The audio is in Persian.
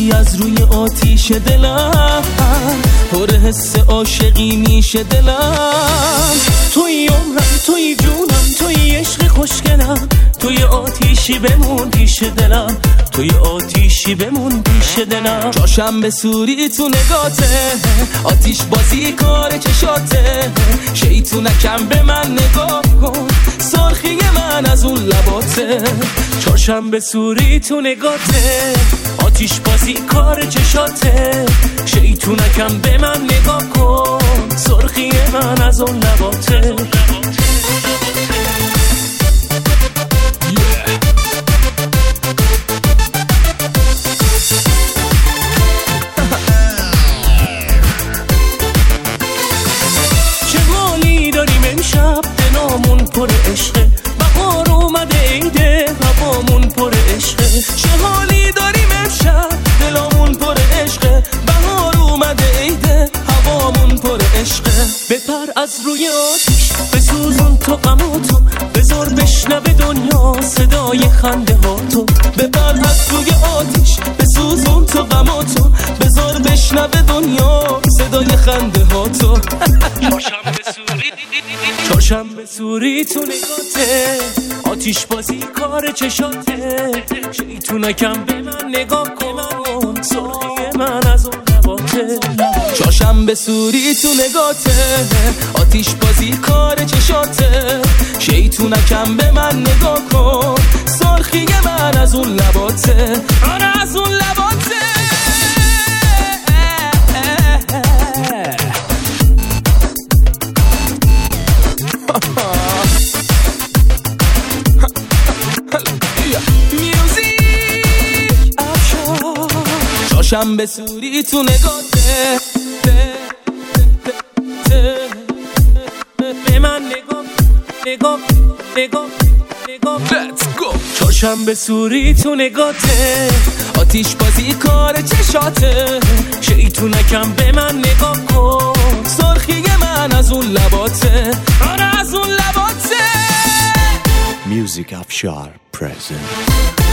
میای از روی آتیش دلم، پر حس عاشقی میشه دلم. توی عمرم، توی جونم، توی عشق خوشگلم، توی آتیشی بمون پیش دلم، توی آتیشی بمون پیش دلم. چاشم به سوری تو نگاته، آتیش بازی کار چشاته، شیطونکم به من نگاه کن، سرخی من از اون لباته. چاشم به سوری تو نگاته، آتیش بازی کار چشاته، شیطونکم به من نگاه کن، سرخی من از اون لباته. چه حالی داریم امشب، دلامون پر عشقه، بهار اومده عیده، هوامون پر عشقه. چه حالی داریم امشب، دلامون پر عشقه، بهار اومده عیده، هوامون پر عشقه. بپر از روی آتیش، بسوزون تو غماتو، بذار بشنوه دنیا صدای خنده هاتو. بپر از روی آتیش، بسوزون تو غماتو، بذار بشنوه دنیا صدای خنده هاتو. چاشم به سوری تو نگاته، آتیش بازی کار چشاته، شیطونکم به من نگاه کن، سرخی من از اون لباته. چاشم به سوری تو نگاته، آتیش بازی کار چشاته، شیطونکم به من نگاه کن، سرخی من از اون لباته، آره از اون لباته. چاشم به سوری تو نگاته، به من نگاه Let's go. چاشم به سوری تو نگاته، آتیش بازی کار چشاته، شیطونکم به من نگاه کن، سرخی من از اون لباته، آره از اون لباته. Music Afshar present.